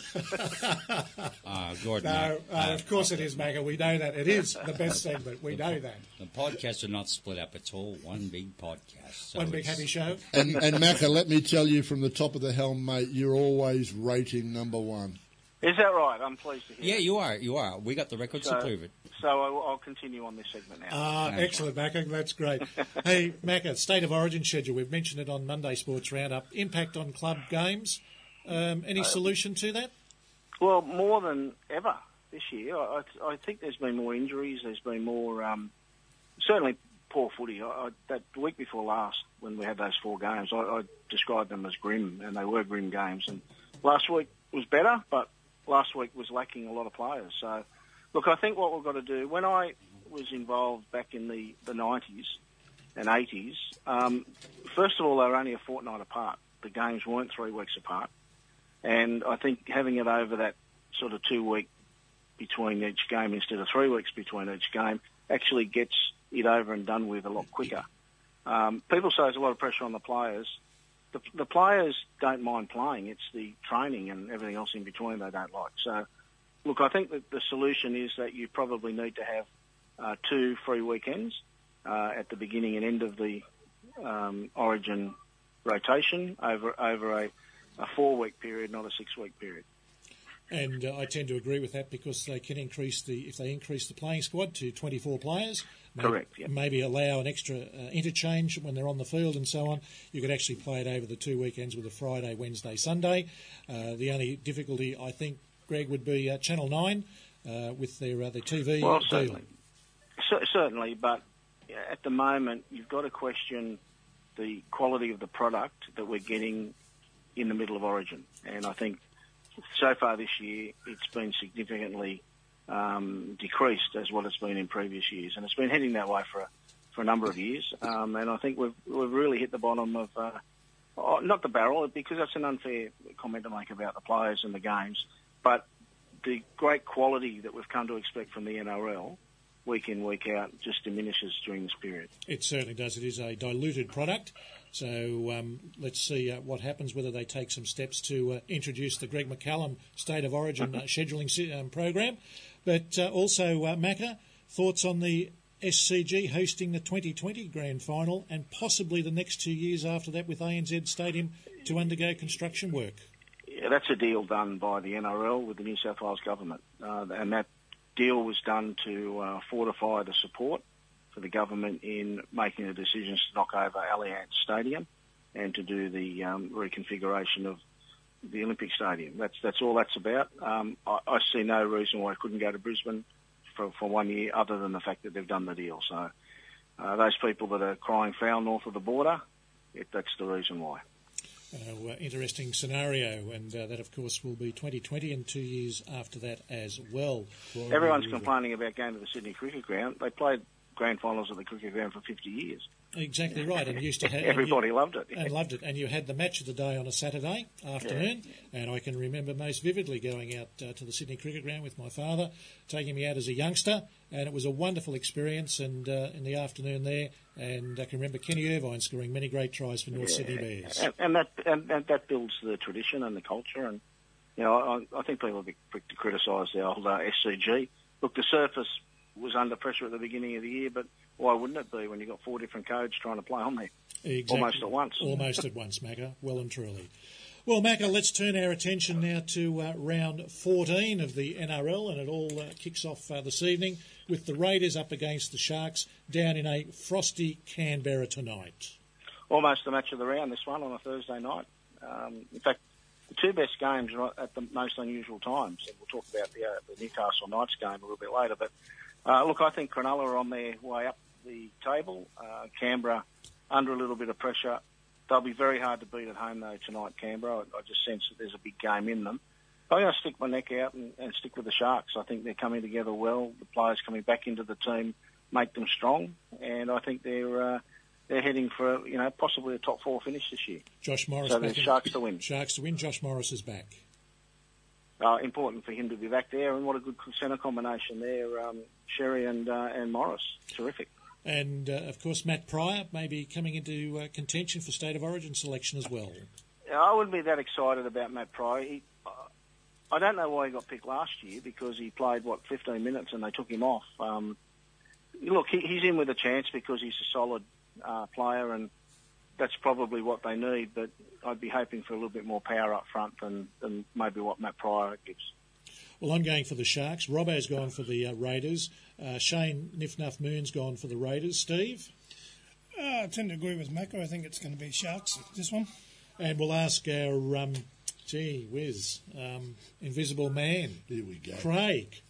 Ah, good. No, mate. uh, of course it is, Macca. We know that. It is the best segment. We know that. The podcasts are not split up. It's all one big podcast. So One big it's- happy show. and and Macca, let me tell you from the top of the helm, mate, you're always rating number one. Is that right? I'm pleased to hear Yeah, that. you are. You are. We got the records So- to prove it. So I'll, I'll continue on this segment now. Ah, excellent, Macca. That's great. Hey, Macca, State of Origin schedule. We've mentioned it on Monday Sports Roundup. Impact on club games. Um, any solution to that? Well, more than ever this year. I, I I think there's been more injuries. There's been more, um, certainly poor footy. I, I, that week before last, when we had those four games, I, I described them as grim, and they were grim games. And last week was better, but last week was lacking a lot of players. So, look, I think what we've got to do, when I was involved back in the, the nineties and eighties, um, first of all, they were only a fortnight apart. The games weren't three weeks apart. And I think having it over that sort of two week between each game instead of three weeks between each game actually gets it over and done with a lot quicker. Um, people say there's a lot of pressure on the players. The, the players don't mind playing. It's the training and everything else in between they don't like. So, look, I think that the solution is that you probably need to have uh, two free weekends uh, at the beginning and end of the um, Origin rotation over over a, a four-week period, not a six-week period. And uh, I tend to agree with that because they can increase the if they increase the playing squad to twenty-four players. Maybe, Correct, yeah. Maybe allow an extra uh, interchange when they're on the field and so on. You could actually play it over the two weekends with a Friday, Wednesday, Sunday. Uh, the only difficulty, I think, Greg, would be uh, Channel nine uh, with their uh, their T V Well, deal. certainly, C- certainly, but at the moment you've got to question the quality of the product that we're getting in the middle of Origin, and I think so far this year it's been significantly um, decreased as what it's been in previous years, and it's been heading that way for a, for a number of years. Um, and I think we've we've really hit the bottom of uh, oh, not the barrel, because that's an unfair comment to make about the players and the games, but the great quality that we've come to expect from the N R L week in, week out just diminishes during this period. It certainly does. It is a diluted product. So um, let's see uh, what happens, whether they take some steps to uh, introduce the Greg McCallum State of Origin uh, scheduling si- um, program. But uh, also, uh, Macca, thoughts on the S C G hosting the twenty twenty Grand Final and possibly the next two years after that with A N Z Stadium to undergo construction work? Yeah, that's a deal done by the N R L with the New South Wales government, uh, and that deal was done to uh, fortify the support for the government in making the decisions to knock over Allianz Stadium and to do the um, reconfiguration of the Olympic Stadium. That's that's all that's about. Um, I, I see no reason why I couldn't go to Brisbane for, for one year other than the fact that they've done the deal. So uh, those people that are crying foul north of the border, it, that's the reason why. Uh, interesting scenario, and uh, that, of course, will be twenty twenty and two years after that as well. Everyone's complaining about going to the Sydney Cricket Ground. They played grand finals at the Cricket Ground for fifty years. Exactly right, and used to have everybody you, loved it and loved it. And you had the match of the day on a Saturday afternoon, yeah. And I can remember most vividly going out uh, to the Sydney Cricket Ground with my father, taking me out as a youngster, and it was a wonderful experience. And uh, in the afternoon there, and I can remember Kenny Irvine scoring many great tries for North yeah. Sydney Bears. And, and that and, and that builds the tradition and the culture. And you know, I, I think people are quick to criticise the old uh, S C G. Look, the surface was under pressure at the beginning of the year, but why wouldn't it be when you've got four different codes trying to play on there? Exactly. Almost at once. Almost at once, Macca. Well and truly. Well, Macca, let's turn our attention now to uh, round fourteen of the N R L, and it all uh, kicks off uh, this evening with the Raiders up against the Sharks down in a frosty Canberra tonight. Almost the match of the round, this one, on a Thursday night. Um, in fact, the two best games are at the most unusual times, and we'll talk about the, uh, the Newcastle Knights game a little bit later, but Uh, look, I think Cronulla are on their way up the table. Uh, Canberra under a little bit of pressure. They'll be very hard to beat at home, though, tonight, Canberra. I, I just sense that there's a big game in them. I'm going to stick my neck out and, and stick with the Sharks. I think they're coming together well. The players coming back into the team make them strong, and I think they're uh, they're heading for, you know, possibly a top four finish this year. Josh Morris. So there's Sharks to win. Sharks to win. Josh Morris is back. Uh, important for him to be back there, and what a good centre combination there, um, Sherry and uh, and Morris. Terrific. And, uh, of course, Matt Pryor may be coming into uh, contention for State of Origin selection as well. I wouldn't be that excited about Matt Pryor. He, uh, I don't know why he got picked last year, because he played, what, fifteen minutes and they took him off. Um, look, he, he's in with a chance because he's a solid uh, player, and that's probably what they need, but I'd be hoping for a little bit more power up front than, than maybe what Matt Pryor gives. Well, I'm going for the Sharks. Robbo's gone for the uh, Raiders. Uh, Shane Nifnuff Moon's gone for the Raiders. Steve? Uh, I tend to agree with Macca. I think it's going to be Sharks, this one. And we'll ask our, um, gee whiz, um, invisible man. Here we go. Craig.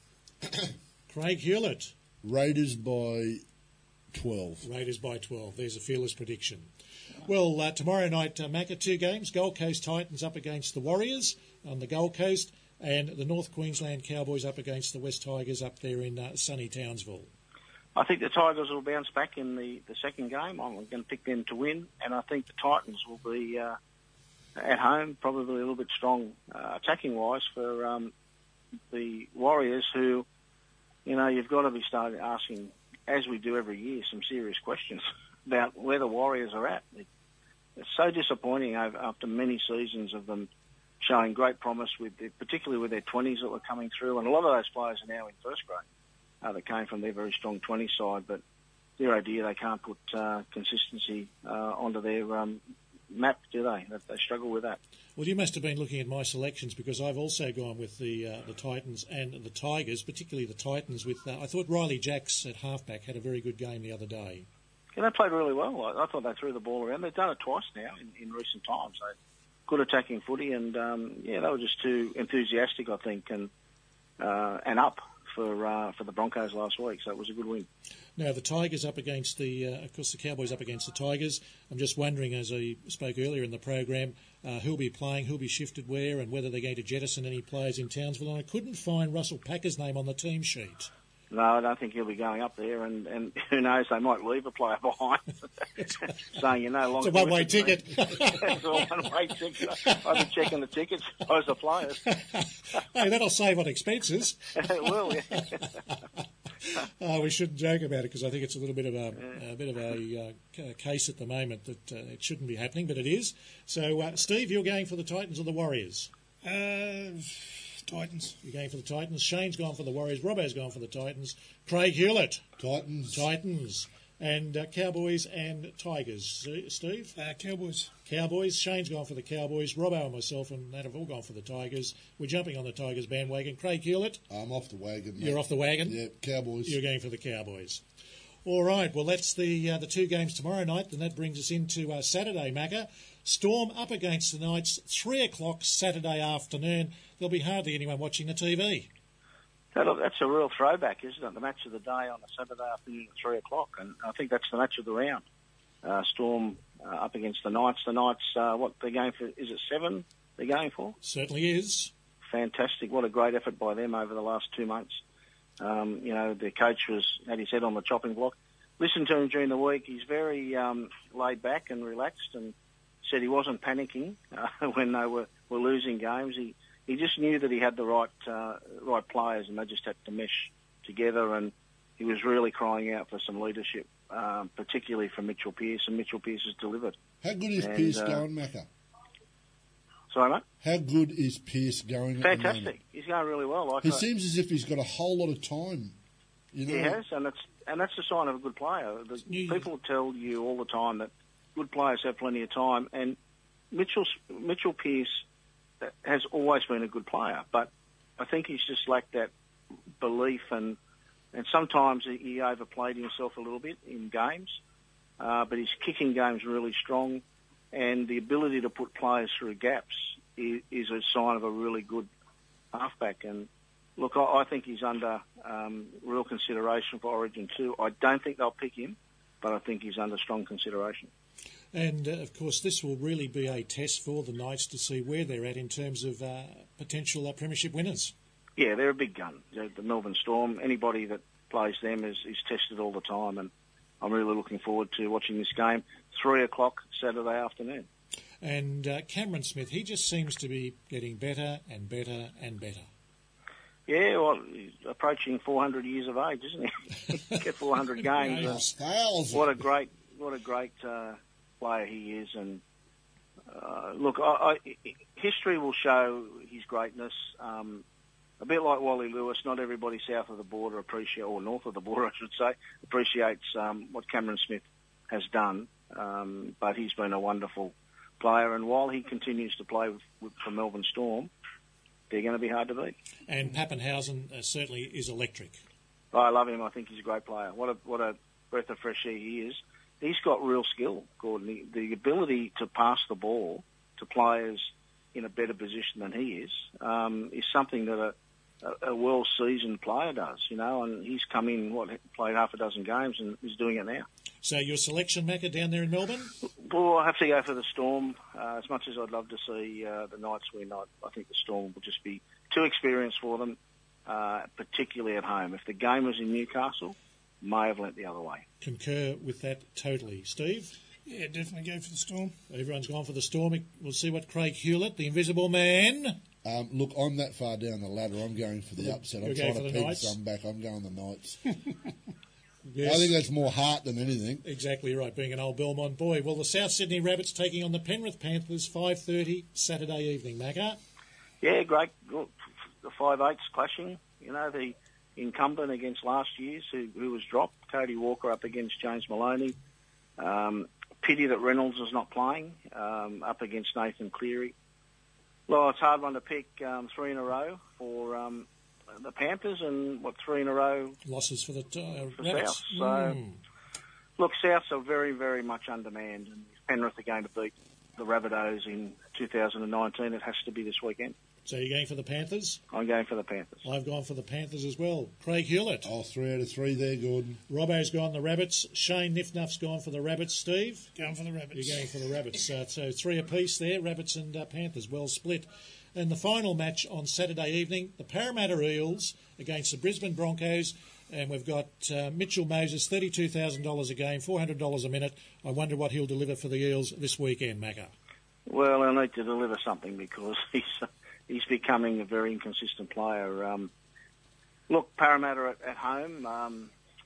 Craig Hewlett. Raiders by twelve. Raiders by twelve. There's a fearless prediction. Well, uh, tomorrow night, uh, Macca, two games. Gold Coast Titans up against the Warriors on the Gold Coast, and the North Queensland Cowboys up against the West Tigers up there in uh, sunny Townsville. I think the Tigers will bounce back in the, the second game. I'm going to pick them to win, and I think the Titans will be uh, at home, probably a little bit strong uh, attacking-wise for um, the Warriors, who, you know, you've got to be starting asking, as we do every year, some serious questions about where the Warriors are at. It, it's so disappointing over, after many seasons of them showing great promise, with the, particularly with their twenties that were coming through, and a lot of those players are now in first grade. Uh, that came from their very strong twenty side, but dear oh dear, they can't put uh, consistency uh, onto their um, map, do they? They struggle with that. Well, you must have been looking at my selections, because I've also gone with the uh, the Titans and the Tigers, particularly the Titans. With uh, I thought Riley Jacks at halfback had a very good game the other day. Yeah, they played really well. I, I thought they threw the ball around. They've done it twice now in, in recent times. They good attacking footy, and um, yeah, they were just too enthusiastic, I think, and uh, and up for uh, for the Broncos last week. So it was a good win. Now the Tigers up against the, uh, of course, the Cowboys up against the Tigers. I'm just wondering, as I spoke earlier in the program, uh, who'll be playing, who'll be shifted where, and whether they're going to jettison any players in Townsville. And I couldn't find Russell Packer's name on the team sheet. No, I don't think he'll be going up there, and, and who knows, they might leave a player behind. Saying, you know, long it's a one-way ticket. It's a one-way ticket. I'll be checking the tickets, suppose the players. Hey, that'll save on expenses. It will, yeah. Oh, we shouldn't joke about it, because I think it's a little bit of a, yeah. a bit of a uh, case at the moment that uh, it shouldn't be happening, but it is. So, uh, Steve, you're going for the Titans or the Warriors? Uh... Titans. You're going for the Titans. Shane's gone for the Warriors. Robbo's gone for the Titans. Craig Hewlett. Titans. Titans. And uh, Cowboys and Tigers. Steve? Uh, Cowboys. Cowboys. Shane's gone for the Cowboys. Robbo and myself and Nat have all gone for the Tigers. We're jumping on the Tigers bandwagon. Craig Hewlett? I'm off the wagon, mate. You're off the wagon? Yeah, Cowboys. You're going for the Cowboys. All right, well, that's the uh, the two games tomorrow night, and that brings us into uh, Saturday, Macca. Storm up against the Knights, three o'clock Saturday afternoon. There'll be hardly anyone watching the T V. Hey, look, that's a real throwback, isn't it? The match of the day on a Saturday afternoon at three o'clock, and I think that's the match of the round. Uh, Storm uh, up against the Knights. The Knights, uh, what they're going for? Is it seven they're going for? Certainly is. Fantastic! What a great effort by them over the last two months. Um, you know, the coach was had his head on the chopping block. Listened to him during the week. He's very um, laid back and relaxed, and said he wasn't panicking uh, when they were, were losing games. He he just knew that he had the right uh, right players, and they just had to mesh together. And he was really crying out for some leadership, um, particularly from Mitchell Pearce, and Mitchell Pearce has delivered. How good is and, Pearce uh, going, Macca? Sorry, mate? How good is Pearce going? Fantastic. He's going really well. Like he I, seems as if he's got a whole lot of time. You know? He has, and it's and that's a sign of a good player. The, Yeah. People tell you all the time that good players have plenty of time, and Mitchell Mitchell Pearce has always been a good player, but I think he's just lacked that belief, and and sometimes he, he overplayed himself a little bit in games, uh, but his kicking game's really strong, and the ability to put players through gaps is, is a sign of a really good halfback. And look, I, I think he's under um, real consideration for Origin too. I don't think they'll pick him, but I think he's under strong consideration. And, uh, of course, this will really be a test for the Knights to see where they're at in terms of uh, potential uh, premiership winners. Yeah, they're a big gun. The, the Melbourne Storm, anybody that plays them is, is tested all the time, and I'm really looking forward to watching this game. Three o'clock Saturday afternoon. And uh, Cameron Smith, he just seems to be getting better and better and better. Yeah, well, he's approaching four hundred years of age, isn't he? Get four hundred games. Yes, thousand. What a great, what a great uh, player he is. And uh, look, I, I, history will show his greatness. Um, a bit like Wally Lewis, not everybody south of the border appreciate, or north of the border, I should say, appreciates um, what Cameron Smith has done. Um, but he's been a wonderful player, and while he continues to play with, with, for Melbourne Storm, they're going to be hard to beat. And Pappenhausen uh, certainly is electric. I love him. I think he's a great player. What a what a breath of fresh air he is. He's got real skill, Gordon. The, the ability to pass the ball to players in a better position than he is um, is something that a, a, a well-seasoned player does, you know, and he's come in, what, played half a dozen games and is doing it now. So your selection, Macca, down there in Melbourne? Well, I have to go for the Storm. Uh, as much as I'd love to see uh, the Knights win, I, I think the Storm will just be too experienced for them, uh, particularly at home. If the game was in Newcastle, may have went the other way. Concur with that totally. Steve? Yeah, definitely go for the Storm. Everyone's gone for the Storm. We'll see what Craig Hewlett, the invisible man... Um, look, I'm that far down the ladder. I'm going for the upset. I'm You're trying going to for the peg Knights? some back. I'm going the Knights. Yes. I think that's more heart than anything. Exactly right, being an old Belmont boy. Well, the South Sydney Rabbits taking on the Penrith Panthers, five thirty Saturday evening, Macca. Yeah, great. Look, the five eights clashing. You know, the incumbent against last year's who, who was dropped. Cody Walker up against James Maloney. Um, pity that Reynolds is not playing, um, up against Nathan Cleary. Well, it's a hard one to pick, um, three in a row for um, the Panthers, and, what, three in a row Losses for the uh, for Rabbits. South. So, Mm. look, Souths are very, very much undermanned, and if Penrith are going to beat the Rabbitohs in two thousand nineteen, it has to be this weekend. So you're going for the Panthers? I'm going for the Panthers. I've gone for the Panthers as well. Craig Hewlett. Oh, three out of three there, Gordon. Robbo's gone the Rabbits. Shane Nifnuff's gone for the Rabbits. Steve? Going for the Rabbits. You're going for the Rabbits. Uh, so three apiece there, Rabbits and uh, Panthers, well split. And the final match on Saturday evening, the Parramatta Eels against the Brisbane Broncos. And we've got uh, Mitchell Moses, thirty-two thousand dollars a game, four hundred dollars a minute. I wonder what he'll deliver for the Eels this weekend, Macca. Well, I need to deliver something because he's he's becoming a very inconsistent player. Um, look, Parramatta at, at home, um,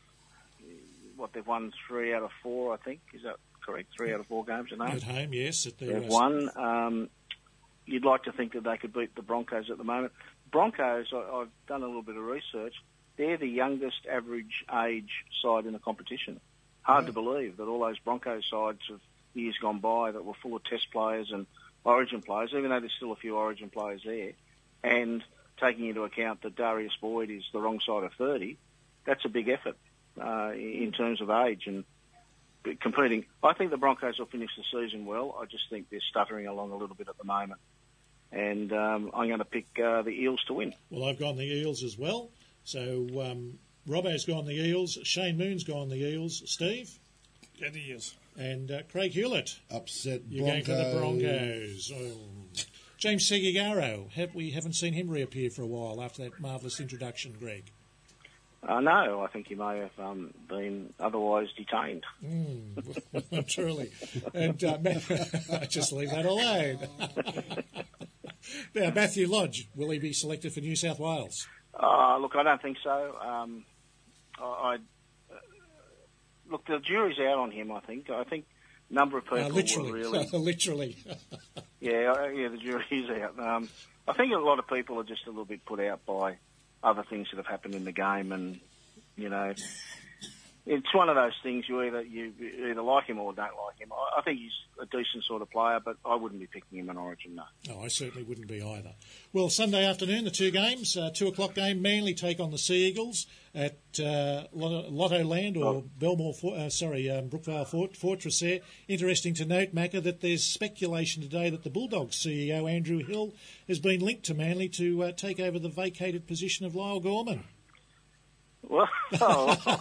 what, they've won three out of four, I think. Is that correct? Three out of four games at home? At home, yes. At their, They've uh, won. Um, you'd like to think that they could beat the Broncos at the moment. Broncos, I, I've done a little bit of research. They're the youngest average age side in the competition. Hard Yeah. to believe that all those Broncos sides of years gone by that were full of test players and origin players, even though there's still a few origin players there, and taking into account that Darius Boyd is the wrong side of thirty, that's a big effort uh, in terms of age and competing. I think the Broncos will finish the season well. I just think they're stuttering along a little bit at the moment. And um, I'm going to pick uh, the Eels to win. Well, I've gone the Eels as well. So um, Robbo's gone the Eels. Shane Moon's gone the Eels. Steve? Go the Eels. And uh, Craig Hewlett. Upset You're Broncos. going for the Broncos. Oh. James Segigaro. Have, we haven't seen him reappear for a while after that marvellous introduction, Greg. Uh, no, I think he may have um, been otherwise detained. Mm, truly. And uh, Ma- just leave that alone. Now, Matthew Lodge, will he be selected for New South Wales? Uh, look, I don't think so. Um, I, I uh, look, the jury's out on him. I think. I think a number of people Uh, literally, were really, literally. yeah, uh, yeah. The jury's out. Um, I think a lot of people are just a little bit put out by other things that have happened in the game, and you know, it's one of those things. You either you either like him or don't like him. I, I think he's a decent sort of player, but I wouldn't be picking him in Origin. No. No, I certainly wouldn't be either. Well, Sunday afternoon, the two games, uh, two o'clock game, Manly take on the Sea Eagles at uh, Lotto, Lotto Land or Oh. Belmore, For- uh, sorry, um, Brookvale Fort- Fortress there. Interesting to note, Macca, that there's speculation today that the Bulldogs C E O, Andrew Hill, has been linked to Manly to uh, take over the vacated position of Lyle Gorman. Well, oh,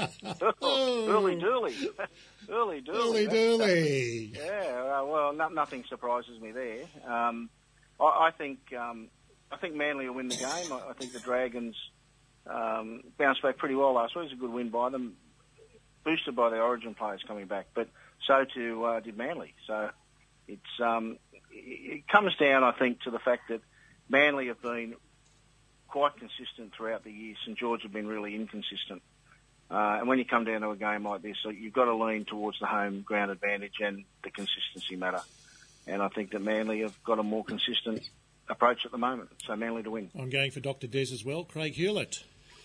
early dooley, early dooley, Early dooley. Yeah, uh, well, no, nothing surprises me there. Um, I, I think um, I think Manly will win the game. I, I think the Dragons um, bounced back pretty well last week. It was a good win by them, boosted by the Origin players coming back. But so too uh, did Manly. So it's um, it comes down, I think, to the fact that Manly have been quite consistent throughout the year. St George have been really inconsistent. Uh, and when you come down to a game like this, so you've got to lean towards the home ground advantage and the consistency matter. And I think that Manly have got a more consistent approach at the moment. So Manly to win. I'm going for Doctor Des as well. Craig Hewlett.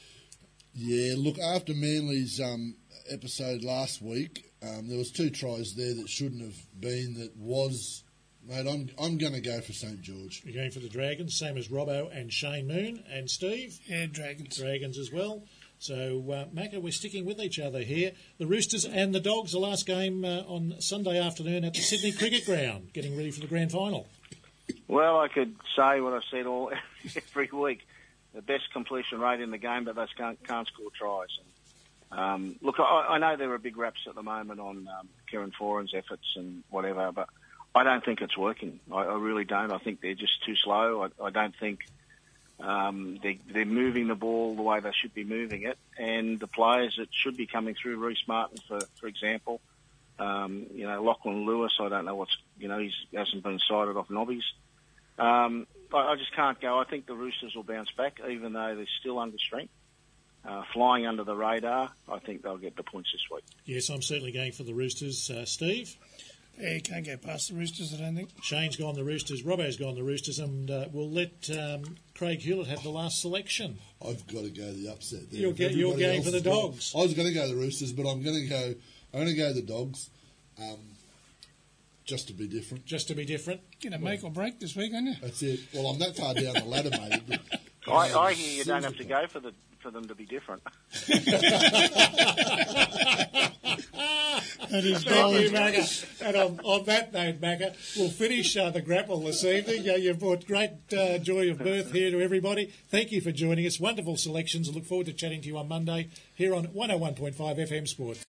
Yeah, look, after Manly's um, episode last week, um, there was two tries there that shouldn't have been, that was... Mate, I'm I'm going to go for St George. You're going for the Dragons, same as Robbo and Shane Moon. And Steve? Yeah, Dragons. Dragons as well. So, uh, Macca, we're sticking with each other here. The Roosters and the Dogs, the last game uh, on Sunday afternoon at the Sydney Cricket Ground, getting ready for the grand final. Well, I could say what I've said all every week. The best completion rate in the game, but they can't, can't score tries. And, um, look, I, I know there are big raps at the moment on um, Kieran Foran's efforts and whatever, but I don't think it's working. I, I really don't. I think they're just too slow. I, I don't think um, they, they're moving the ball the way they should be moving it. And the players that should be coming through, Reece Martin, for for example, um, you know, Lachlan Lewis, I don't know what's, you know, he hasn't been cited off nobbies. Um, I, I just can't go. I think the Roosters will bounce back, even though they're still under strength. Uh, flying under the radar, I think they'll get the points this week. Yes, I'm certainly going for the Roosters. Uh, Steve? Yeah, you can't go past the Roosters, I don't think. Shane's gone the Roosters, Robbo's gone the Roosters, and uh, we'll let um, Craig Hewlett have the last selection. I've got to go the upset there. You're, go, you're Everybody going else for the has gone- Dogs. I was going to go the Roosters, but I'm going to go. I'm going to go the Dogs, um, just to be different. Just to be different. Going to make or break this week, aren't you? That's it. Well, I'm that far down the ladder, mate. I, I hear you don't have to go for the for them to be different. That is Thank you, Macca. And on, on that note, Macca, we'll finish uh, the grapple this evening. Uh, you've brought great uh, joy of birth here to everybody. Thank you for joining us. Wonderful selections. I look forward to chatting to you on Monday here on one oh one point five F M Sport.